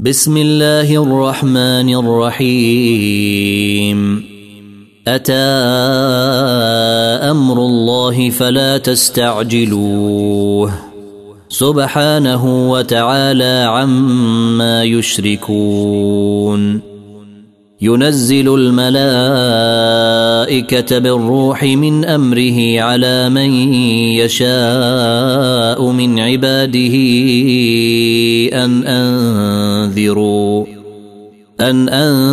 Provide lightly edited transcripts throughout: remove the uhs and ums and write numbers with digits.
بسم الله الرحمن الرحيم أتى أمر الله فلا تستعجلوه سبحانه وتعالى عما يشركون ينزل الملائكة بالروح من أمره على من يشاء من عباده أن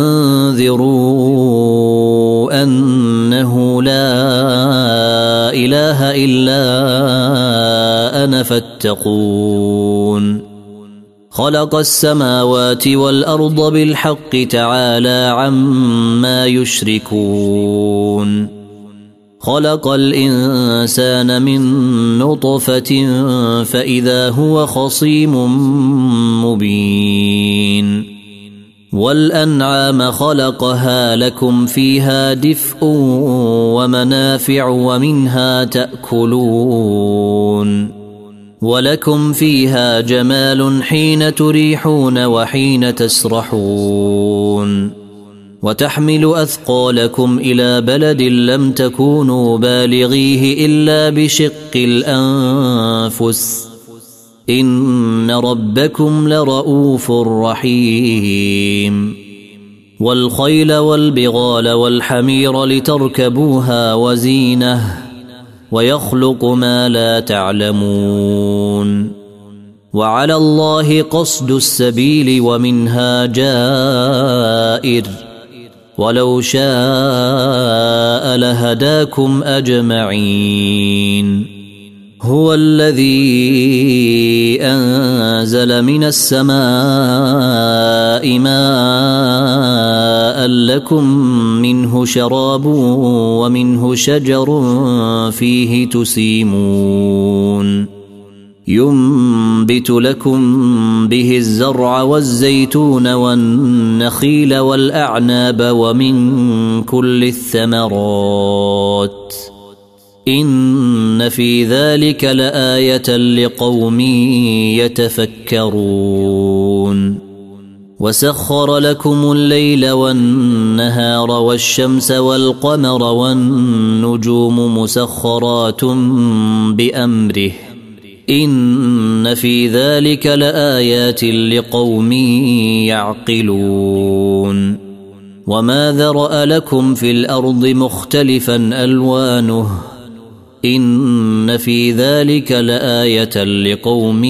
أنذروا أنه لا إله إلا أنا فاتقون خلق السماوات والأرض بالحق تعالى عما يشركون خلق الإنسان من نطفة فإذا هو خصيم مبين والأنعام خلقها لكم فيها دفء ومنافع ومنها تأكلون ولكم فيها جمال حين تريحون وحين تسرحون وتحمل أثقالكم إلى بلد لم تكونوا بالغيه إلا بشق الأنفس إن ربكم لرؤوف رحيم والخيل والبغال والحمير لتركبوها وزينه ويخلق ما لا تعلمون وعلى الله قصد السبيل ومنها جائر ولو شاء لهداكم أجمعين هو الذي أنزل من السماء ماء لكم منه شراب ومنه شجر فيه تسيمون ينبت لكم به الزرع والزيتون والنخيل والأعناب ومن كل الثمرات إن في ذلك لآية لقوم يتفكرون وسخر لكم الليل والنهار والشمس والقمر والنجوم مسخرات بأمره إن في ذلك لآيات لقوم يعقلون وما ذرأ لكم في الأرض مختلفا ألوانه إن في ذلك لآية لقوم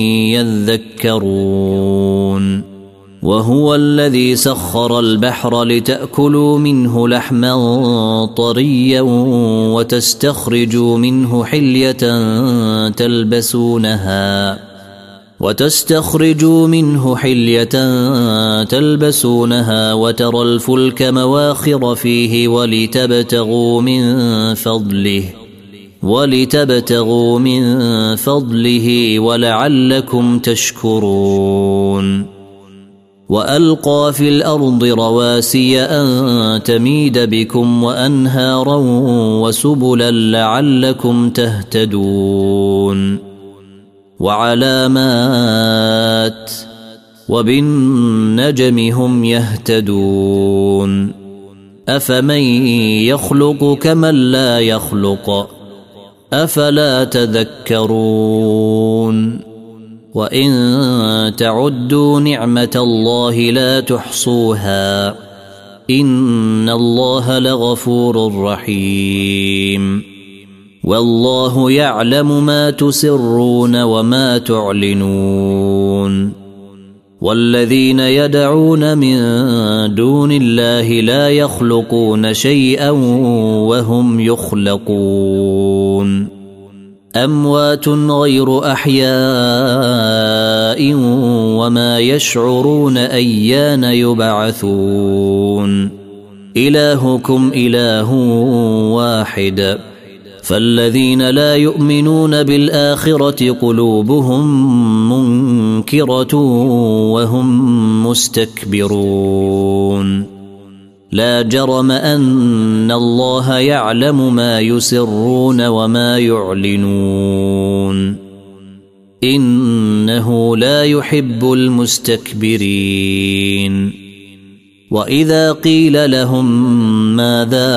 يذكرون وهو الذي سخر البحر لتأكلوا منه لحما طريا وتستخرجوا منه حلية تلبسونها وترى الفلك مواخر فيه ولتبتغوا من فضله ولعلكم تشكرون وألقى في الأرض رواسي أن تميد بكم وأنهارا وسبلا لعلكم تهتدون وعلامات وبالنجم هم يهتدون أفمن يخلق كمن لا يخلق أفلا تذكرون وإن تعدوا نعمة الله لا تحصوها إن الله لغفور رحيم والله يعلم ما تسرون وما تعلنون والذين يدعون من دون الله لا يخلقون شيئا وهم يخلقون أموات غير أحياء وما يشعرون أيان يبعثون إلهكم إله واحد فالذين لا يؤمنون بالآخرة قلوبهم منكرة وهم مستكبرون لا جرم أن الله يعلم ما يسرون وما يعلنون إنه لا يحب المستكبرين وإذا قيل لهم ماذا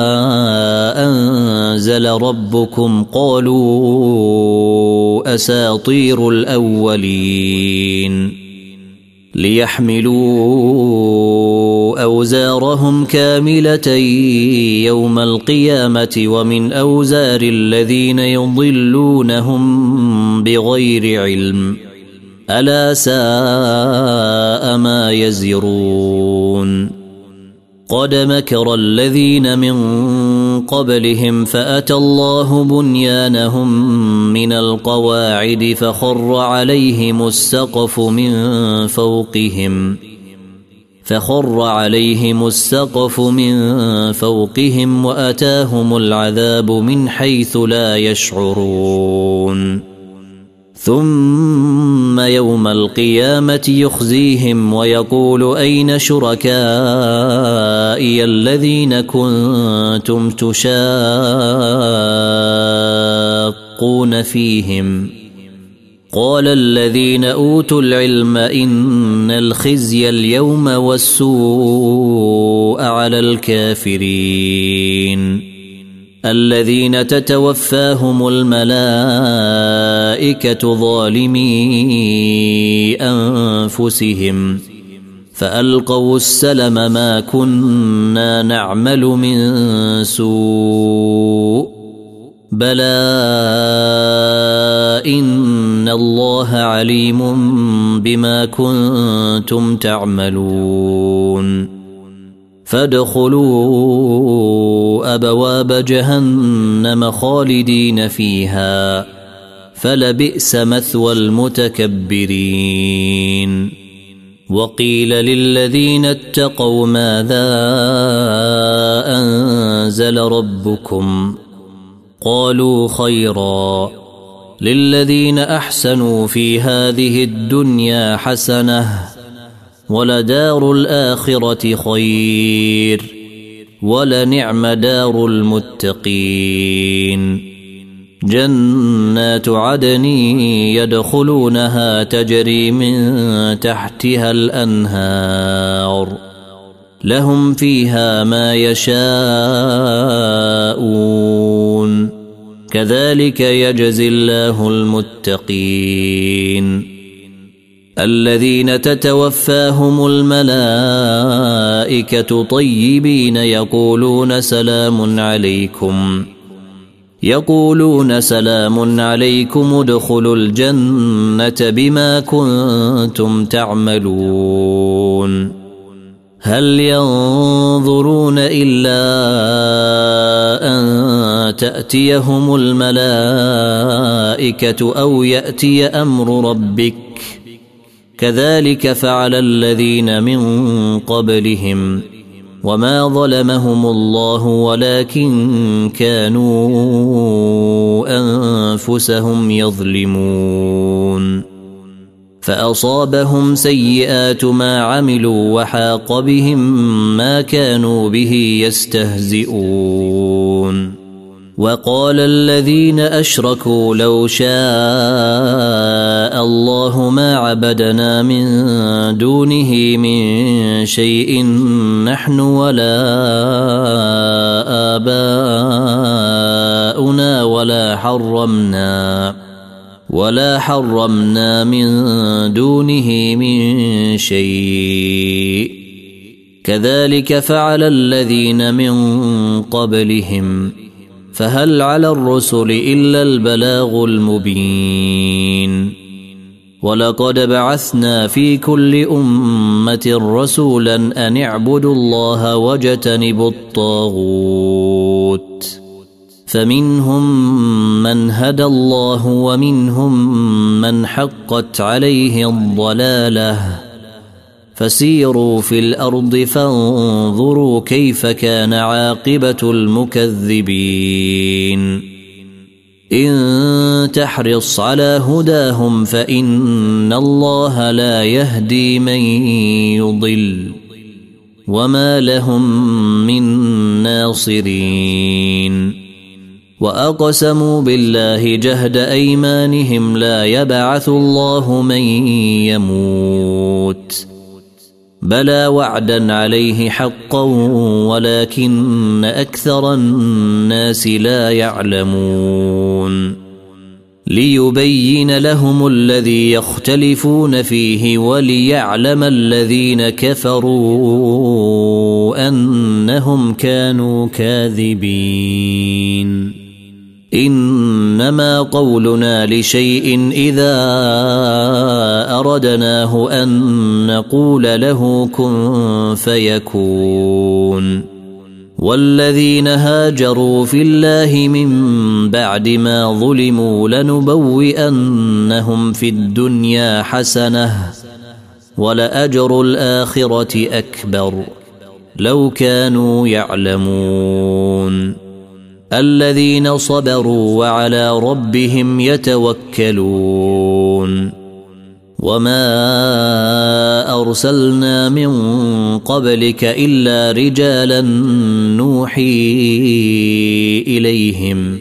أنزل ربكم قالوا أساطير الأولين ليحملوا أوزارهم كاملة يوم القيامة ومن أوزار الذين يضلونهم بغير علم ألا ساء ما يزرون قد مكر الذين من قبلهم فأتى الله بنيانهم من القواعد فخر عليهم السقف من فوقهم وأتاهم العذاب من حيث لا يشعرون ثم يوم القيامة يخزيهم ويقول أين شركائي الذين كنتم تشاقون فيهم قال الذين أوتوا العلم إن الخزي اليوم والسوء على الكافرين الذين تتوفاهم الملائكة ظالمي أنفسهم فألقوا السلم ما كنا نعمل من سوء بلى إن الله عليم بما كنتم تعملون فادخلوا أبواب جهنم خالدين فيها فلبئس مثوى المتكبرين وقيل للذين اتقوا ماذا أنزل ربكم قالوا خيرا للذين أحسنوا في هذه الدنيا حسنة ولدار الآخرة خير ولنعم دار المتقين جنات عدن يدخلونها تجري من تحتها الأنهار لهم فيها ما يشاءون كذلك يجزي الله المتقين الذين تتوفاهم الملائكة طيبين يقولون سلام عليكم ادخلوا الجنة بما كنتم تعملون هل ينظرون إلا أن تأتيهم الملائكة أو يأتي أمر ربك كذلك فعل الذين من قبلهم وما ظلمهم الله ولكن كانوا أنفسهم يظلمون فأصابهم سيئات ما عملوا وحاق بهم ما كانوا به يستهزئون وقال الذين أشركوا لو شاء الله ما عبدنا من دونه من شيء نحن ولا آباؤنا ولا حرمنا من دونه من شيء كذلك فعل الذين من قبلهم فهل على الرسل إلا البلاغ المبين ولقد بعثنا في كل أمة رسولا أن اعبدوا الله واجتنبوا الطاغوت فمنهم من هدى الله ومنهم من حقت عليه الضلالة فسيروا في الأرض فانظروا كيف كان عاقبة المكذبين إن تحرص على هداهم فإن الله لا يهدي من يضل وما لهم من ناصرين وأقسموا بالله جهد أيمانهم لا يبعث الله من يموت بلى وعدا عليه حقا ولكن أكثر الناس لا يعلمون ليبين لهم الذي يختلفون فيه وليعلم الذين كفروا أنهم كانوا كاذبين إنما قولنا لشيء إذا أردناه أن نقول له كن فيكون والذين هاجروا في الله من بعد ما ظلموا لنبوئنهم في الدنيا حسنة ولأجر الآخرة أكبر لو كانوا يعلمون الذين صبروا وعلى ربهم يتوكلون وما أرسلنا من قبلك إلا رجالا نوحي إليهم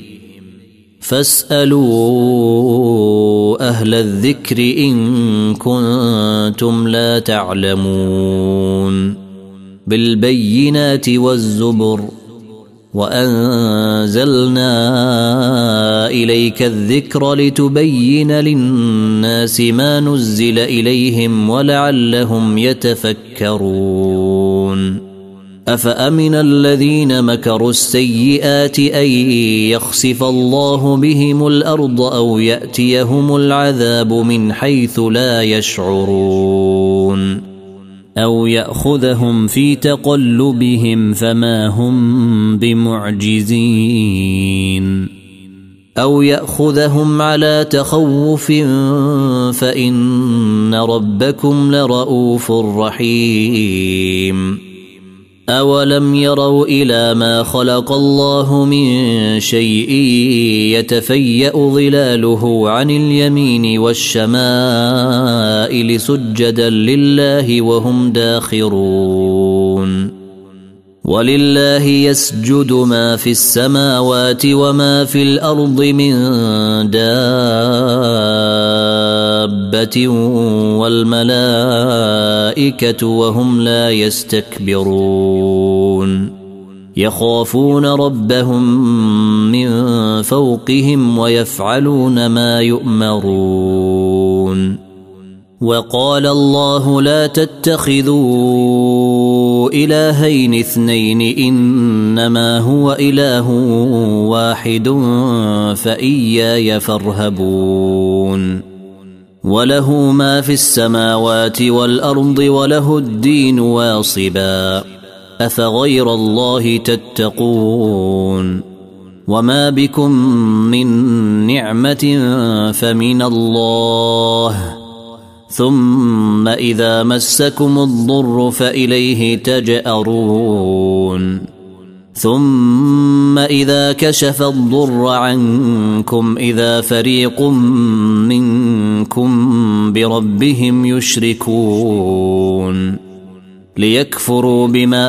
فاسألوا أهل الذكر إن كنتم لا تعلمون بالبينات والزبر وأنزلنا إليك الذكر لتبين للناس ما نزل إليهم ولعلهم يتفكرون أفأمن الذين مكروا السيئات أن يخسف الله بهم الأرض أو يأتيهم العذاب من حيث لا يشعرون أو يأخذهم في تقلبهم فما هم بمعجزين أو يأخذهم على تخوف فإن ربكم لرؤوف رحيم أولم يروا إلى ما خلق الله من شيء يتفيأ ظلاله عن اليمين والشمائل سجدا لله وهم داخرون ولله يسجد ما في السماوات وما في الأرض من دابة والملائكة وهم لا يستكبرون يخافون ربهم من فوقهم ويفعلون ما يؤمرون وقال الله لا تتخذوا إلهين اثنين إنما هو إله واحد فإياي فارهبون وله ما في السماوات والأرض وله الدين واصبا أفغير الله تتقون وما بكم من نعمة فمن الله ثم إذا مسكم الضر فإليه تجأرون ثم إذا كشف الضر عنكم إذا فريق منكم بربهم يشركون ليكفروا بما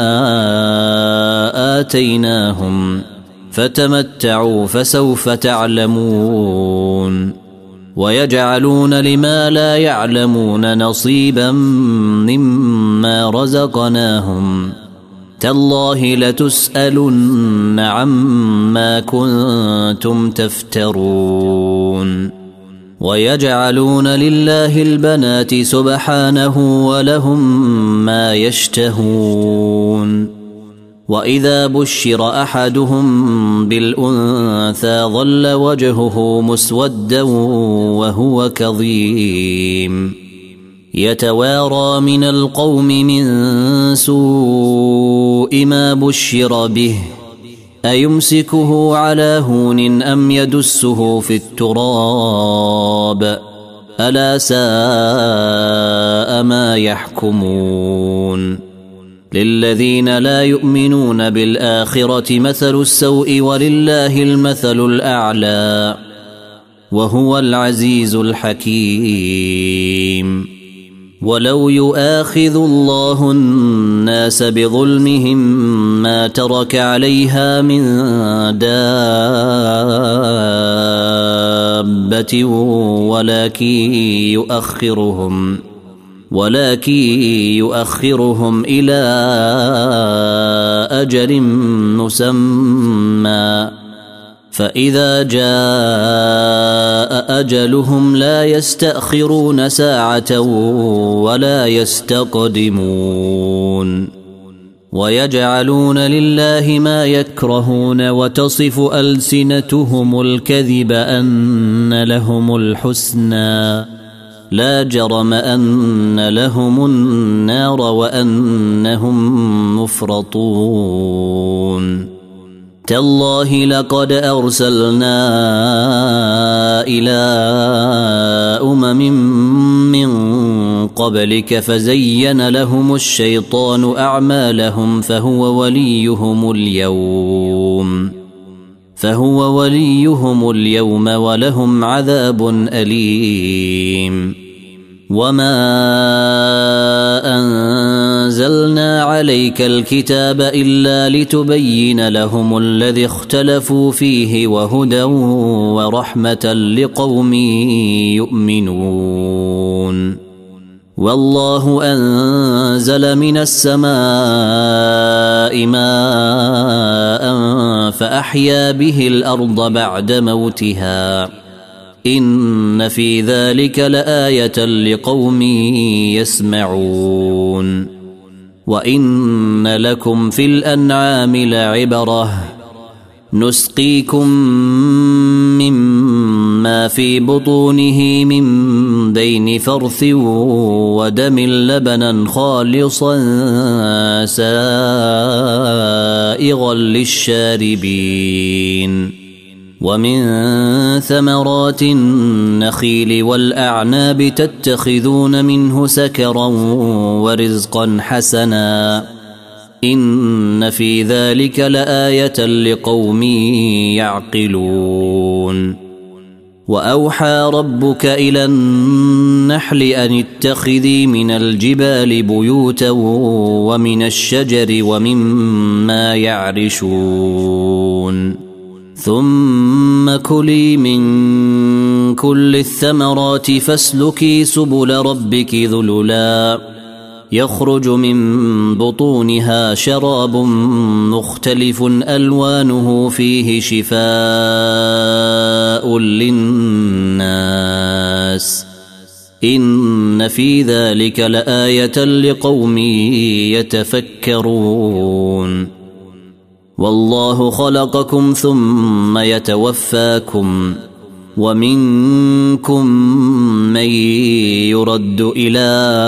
آتيناهم فتمتعوا فسوف تعلمون ويجعلون لما لا يعلمون نصيبا مما رزقناهم تالله لتسألن عما كنتم تفترون ويجعلون لله البنات سبحانه ولهم ما يشتهون وإذا بشر أحدهم بالأنثى ظل وجهه مسودا وهو كظيم يتوارى من القوم من سوء ما بشر به أيمسكه على هون أم يدسه في التراب ألا ساء ما يحكمون للذين لا يؤمنون بالآخرة مثل السوء ولله المثل الأعلى وهو العزيز الحكيم ولو يؤاخذ الله الناس بظلمهم ما ترك عليها من دابة ولكن يؤخرهم إلى أجل مسمى فإذا جاء أجلهم لا يستأخرون ساعة ولا يستقدمون ويجعلون لله ما يكرهون وتصف ألسنتهم الكذب أن لهم الحسنى لا جرم أن لهم النار وأنهم مفرطون تالله لقد أرسلنا إلى من قبلك فزين لهم الشيطان أعمالهم فهو وليهم اليوم ولهم عذاب أليم وما أنزلنا عليك الكتاب إلا لتبين لهم الذي اختلفوا فيه وهدى ورحمة لقوم يؤمنون والله أنزل من السماء ماء فأحيا به الأرض بعد موتها إن في ذلك لآية لقوم يسمعون وإن لكم في الأنعام لعبرة نسقيكم مما في بطونه من بين فرث ودم لبنا خالصا سائغا للشاربين ومن ثمرات النخيل والأعناب تتخذون منه سكرا ورزقا حسنا إن في ذلك لآية لقوم يعقلون وأوحى ربك إلى النحل أن اتخذي من الجبال بيوتا ومن الشجر ومما يعرشون ثم كلي من كل الثمرات فاسلكي سبل ربك ذللا يخرج من بطونها شراب مختلف ألوانه فيه شفاء للناس إن في ذلك لآية لقوم يتفكرون والله خلقكم ثم يتوفاكم ومنكم من يرد إلى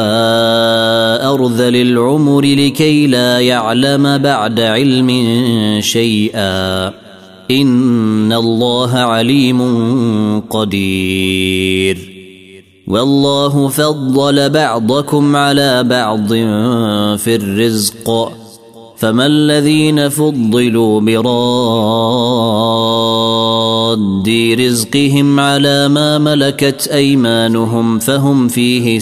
أرذل العمر لكي لا يعلم بعد علم شيئا إن الله عليم قدير والله فضل بعضكم على بعض في الرزق فما الذين فضلوا براد رزقهم على ما ملكت أيمانهم فهم فيه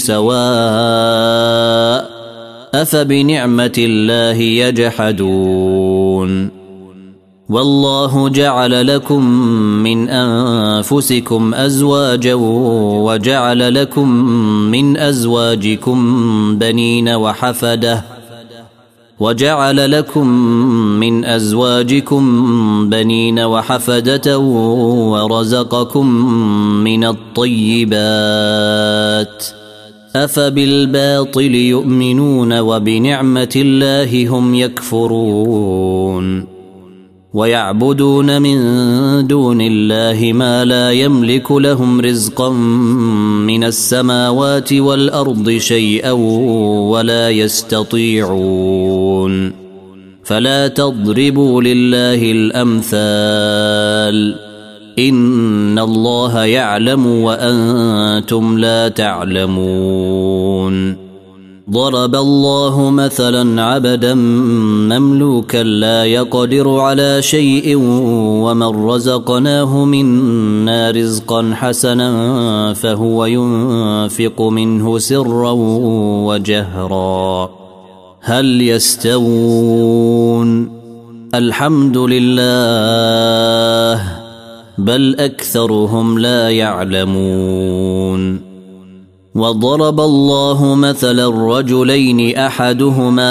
سواء أفبنعمة الله يجحدون والله جعل لكم من أنفسكم أزواجا وجعل لكم من أزواجكم بنين وحفدة ورزقكم من الطيبات أفبالباطل يؤمنون وبنعمة الله هم يكفرون ويعبدون من دون الله ما لا يملك لهم رزقا من السماوات والأرض شيئا ولا يستطيعون فلا تضربوا لله الأمثال إن الله يعلم وأنتم لا تعلمون ضرب الله مثلا عبدا مملوكا لا يقدر على شيء ومن رزقناه منا رزقا حسنا فهو ينفق منه سرا وجهرا هل يستوون الحمد لله بل أكثرهم لا يعلمون وضرب الله مثلا الرجلين أحدهما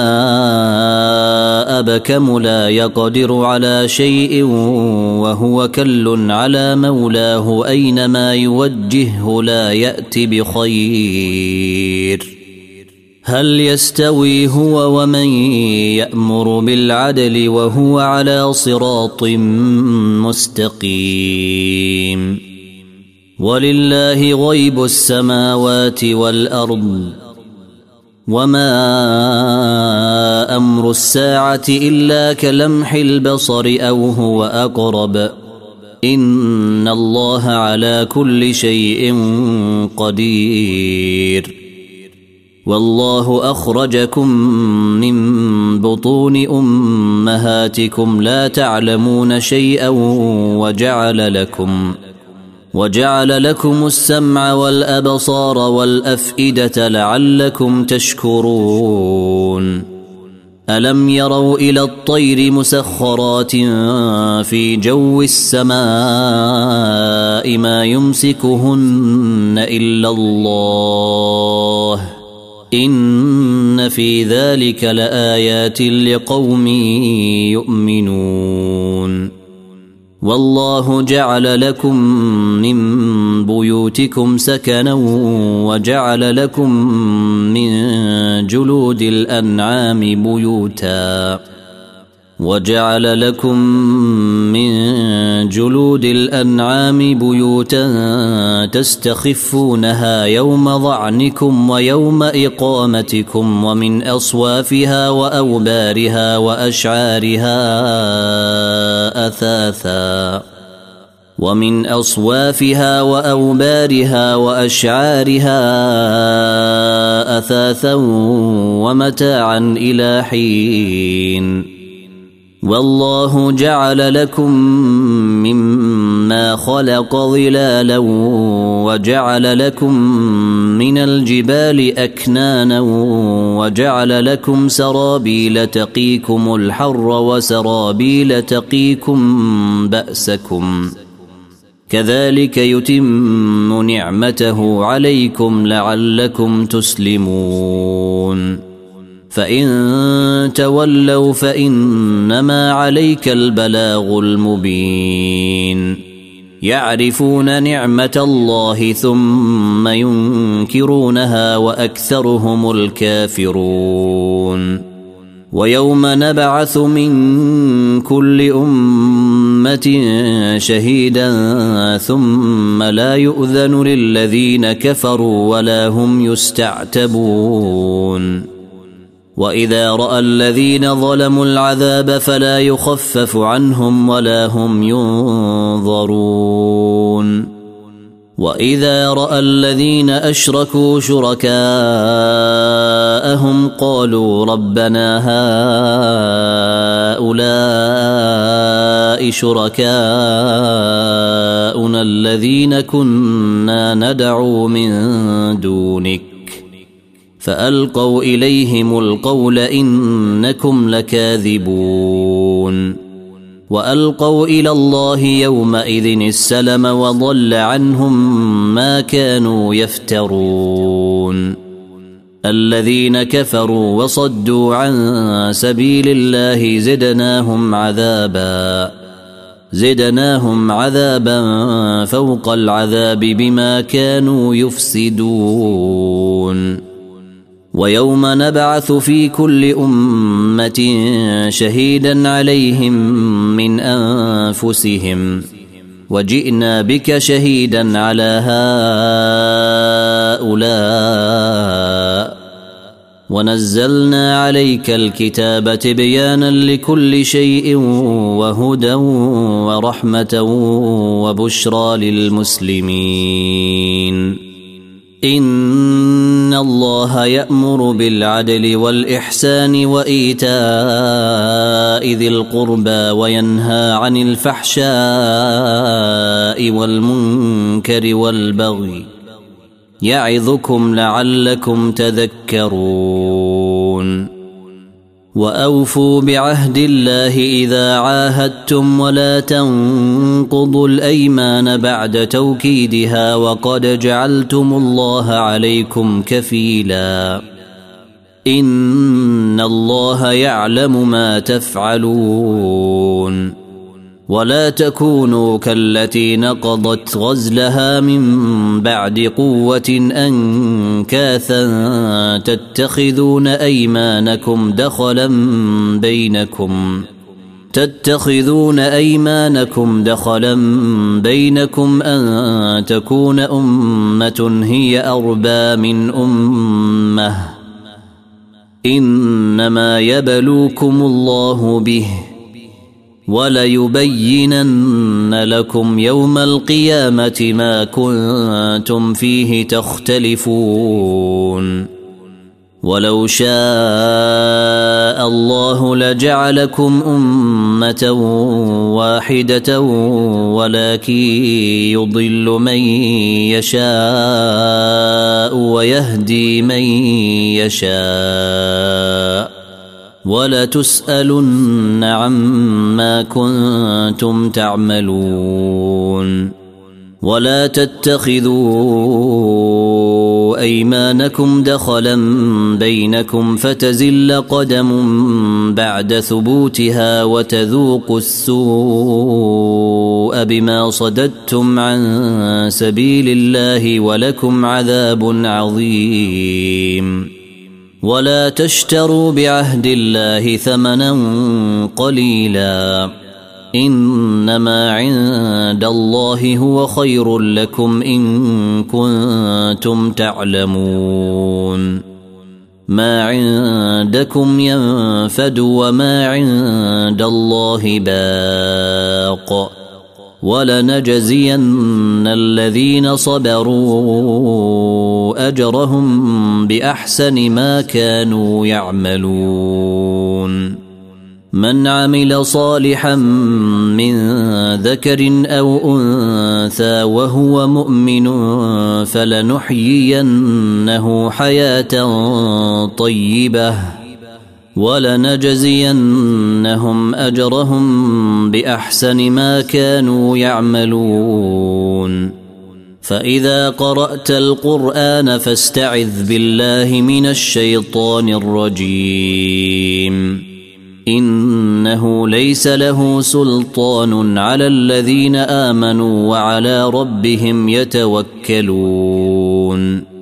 أبكم لا يقدر على شيء وهو كل على مولاه أينما يوجهه لا يأتي بخير هل يستوي هو ومن يأمر بالعدل وهو على صراط مستقيم ولله غيب السماوات والأرض وما أمر الساعة إلا كلمح البصر أو هو أقرب إن الله على كل شيء قدير والله أخرجكم من بطون أمهاتكم لا تعلمون شيئا وجعل لكم السمع والأبصار والأفئدة لعلكم تشكرون ألم يروا إلى الطير مسخرات في جو السماء ما يمسكهن إلا الله إن في ذلك لآيات لقوم يؤمنون والله جعل لكم من بيوتكم سكنا وجعل لكم من جلود الأنعام بيوتا تستخفونها يوم ظعنكم ويوم إقامتكم ومن أصوافها وأوبارها وأشعارها أثاثا ومتاعا إلى حين والله جعل لكم مما خلق ظلالا وجعل لكم من الجبال أكنانا وجعل لكم سرابيل تقيكم الحر وسرابيل تقيكم بأسكم كذلك يتم نعمته عليكم لعلكم تسلمون فإن تولوا فإنما عليك البلاغ المبين يعرفون نعمة الله ثم ينكرونها وأكثرهم الكافرون ويوم نبعث من كل أمة شهيدا ثم لا يؤذن للذين كفروا ولا هم يستعتبون وإذا رأى الذين ظلموا العذاب فلا يخفف عنهم ولا هم ينظرون وإذا رأى الذين أشركوا شركاءهم قالوا ربنا هؤلاء شركاؤنا الذين كنا ندعو من دونك فألقوا إليهم القول إنكم لكاذبون وألقوا إلى الله يومئذ السلم وضل عنهم ما كانوا يفترون الذين كفروا وصدوا عن سبيل الله زدناهم عذابا فوق العذاب بما كانوا يفسدون ويوم نبعث في كل أمة شهيدا عليهم من أنفسهم وجئنا بك شهيدا على هؤلاء ونزلنا عليك الكتاب تبيانا لكل شيء وهدى ورحمة وبشرى للمسلمين إن الله يأمر بالعدل والإحسان وإيتاء ذي القربى وينهى عن الفحشاء والمنكر والبغي يعظكم لعلكم تذكرون وأوفوا بعهد الله إذا عاهدتم ولا تنقضوا الأيمان بعد توكيدها وقد جعلتم الله عليكم كفيلا إن الله يعلم ما تفعلون ولا تكونوا كالتي نقضت غزلها من بعد قوة أنكاثا تتخذون أيمانكم دخلا بينكم أن تكون أمة هي أربى من أمة إنما يبلوكم الله به وليبينن لكم يوم القيامة ما كنتم فيه تختلفون ولو شاء الله لجعلكم أمة واحدة ولكن يضل من يشاء ويهدي من يشاء ولتسألن عما كنتم تعملون ولا تتخذوا أيمانكم دخلا بينكم فتزل قدم بعد ثبوتها وتذوقوا السوء بما صددتم عن سبيل الله ولكم عذاب عظيم ولا تشتروا بعهد الله ثمنا قليلا إنما عند الله هو خير لكم إن كنتم تعلمون ما عندكم ينفد وما عند الله باق ولنجزين الذين صبروا أجرهم بأحسن ما كانوا يعملون من عمل صالحا من ذكر أو أنثى وهو مؤمن فلنحيينه حياة طيبة ولنجزينهم أجرهم بأحسن ما كانوا يعملون فإذا قرأت القرآن فاستعذ بالله من الشيطان الرجيم إنه ليس له سلطان على الذين آمنوا وعلى ربهم يتوكلون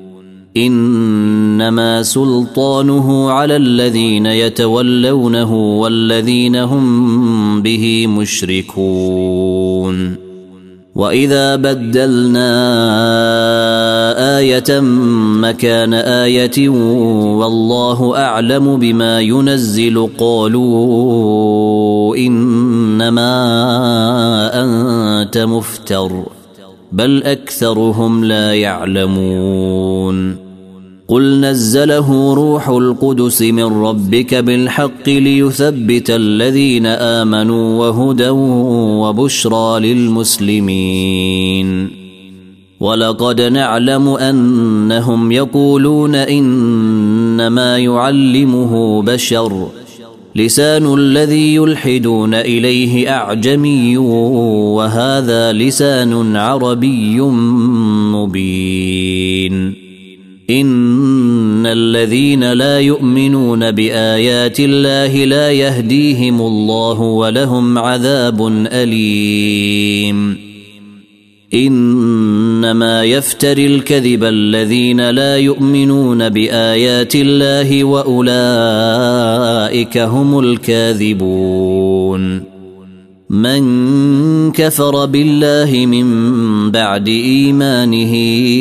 إنما سلطانه على الذين يتولونه والذين هم به مشركون وإذا بدلنا آية مكان آية والله أعلم بما ينزل قالوا إنما أنت مفتر بل أكثرهم لا يعلمون قل نزله روح القدس من ربك بالحق ليثبت الذين آمنوا وهدى وبشرى للمسلمين ولقد نعلم أنهم يقولون إنما يعلمه بشر لسان الذي يلحدون إليه أعجمي وهذا لسان عربي مبين إن الذين لا يؤمنون بآيات الله لا يهديهم الله ولهم عذاب أليم إنما يفتري الكذب الذين لا يؤمنون بآيات الله وأولئك هم الكاذبون من كفر بالله من بعد إيمانه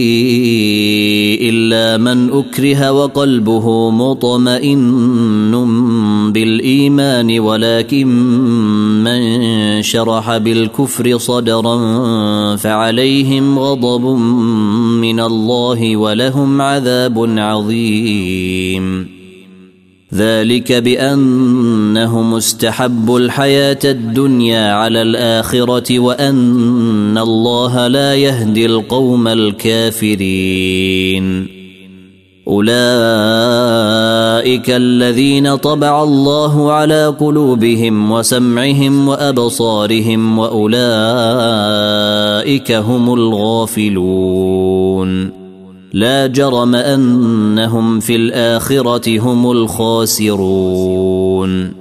إلا من أكره وقلبه مطمئن بالإيمان ولكن من شرح بالكفر صدرا فعليهم غضب من الله ولهم عذاب عظيم. ذلك بأنهم استحبوا الحياة الدنيا على الآخرة وأن الله لا يهدي القوم الكافرين. أولئك الذين طبع الله على قلوبهم وسمعهم وأبصارهم وأولئك هم الغافلون. لا جرم أنهم في الآخرة هم الخاسرون.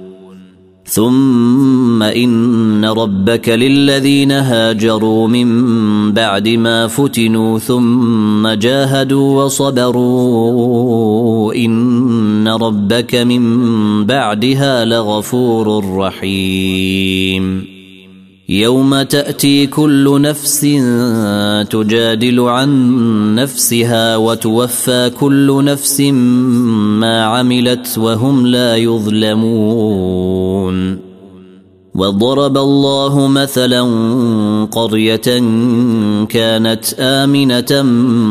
ثم إن ربك للذين هاجروا من بعد ما فتنوا ثم جاهدوا وصبروا إن ربك من بعدها لغفور رحيم. يوم تأتي كل نفس تجادل عن نفسها وتوفى كل نفس ما عملت وهم لا يظلمون. وضرب الله مثلا قرية كانت آمنة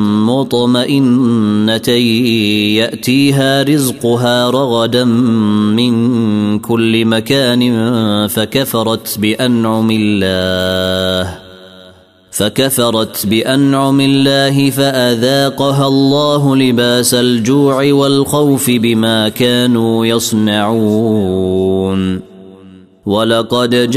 مطمئنة يأتيها رزقها رغدا من كل مكان فكفرت بأنعم الله فأذاقها الله لباس الجوع والخوف بما كانوا يصنعون. ولقد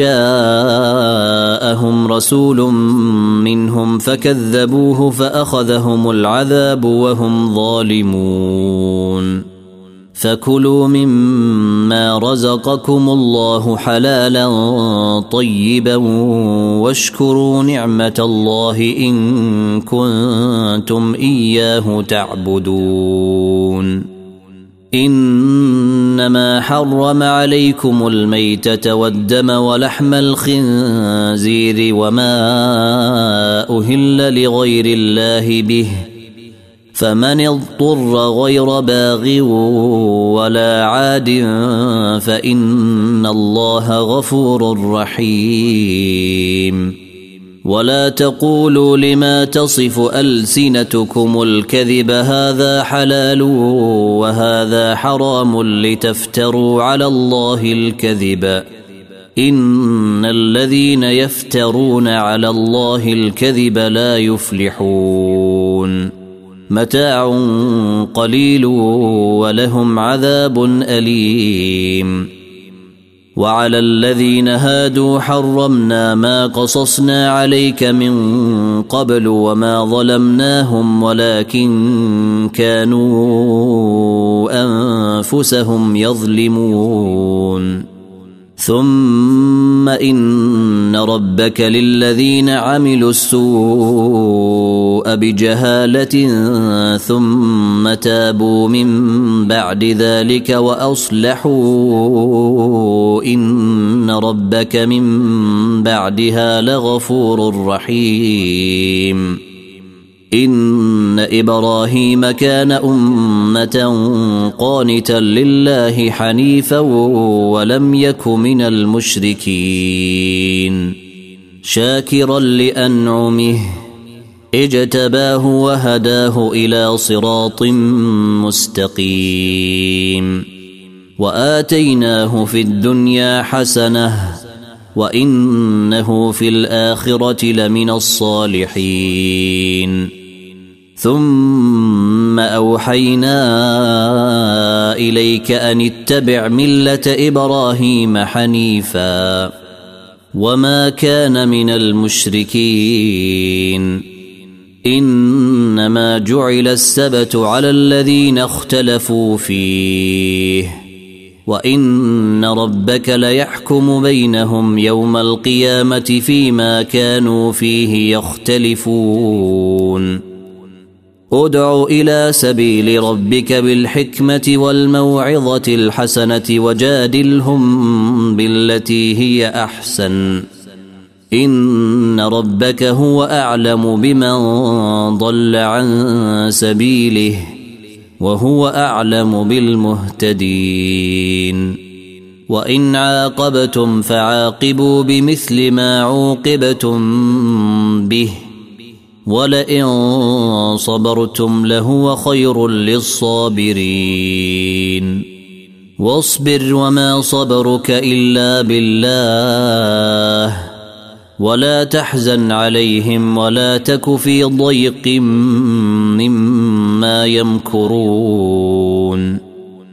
جاءهم رسول منهم فكذبوه فأخذهم العذاب وهم ظالمون. فكلوا مما رزقكم الله حلالا طيبا واشكروا نعمة الله إن كنتم إياه تعبدون. إنما حرم عليكم الميتة والدم ولحم الخنزير وما أهل لغير الله به فمن اضطر غير باغ ولا عاد فإن الله غفور رحيم. ولا تقولوا لما تصف ألسنتكم الكذب هذا حلال وهذا حرام لتفتروا على الله الكذب إن الذين يفترون على الله الكذب لا يفلحون. متاع قليل ولهم عذاب أليم. وعلى الذين هادوا حرمنا ما قصصنا عليك من قبل وما ظلمناهم ولكن كانوا أنفسهم يظلمون. ثم إن ربك للذين عملوا السوء بجهالة ثم تابوا من بعد ذلك وأصلحوا إن ربك من بعدها لغفور رحيم. إن إبراهيم كان أمة قانتا لله حنيفا ولم يك من المشركين شاكرا لأنعمه اجتباه وهداه إلى صراط مستقيم. وآتيناه في الدنيا حسنة وإنه في الآخرة لمن الصالحين. ثم أوحينا إليك أن اتبع ملة إبراهيم حنيفا وما كان من المشركين. إنما جعل السبت على الذين اختلفوا فيه وإن ربك ليحكم بينهم يوم القيامة فيما كانوا فيه يختلفون. ادع إلى سبيل ربك بالحكمة والموعظة الحسنة وجادلهم بالتي هي أحسن إن ربك هو أعلم بمن ضل عن سبيله وهو أعلم بالمهتدين وإن عاقبتم فعاقبوا بمثل ما عوقبتم به ولئن صبرتم لهو خير للصابرين واصبر وما صبرك إلا بالله ولا تحزن عليهم ولا تك في ضيق مما يمكرون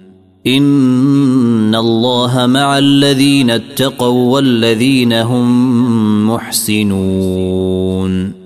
إن الله مع الذين اتقوا والذين هم محسنون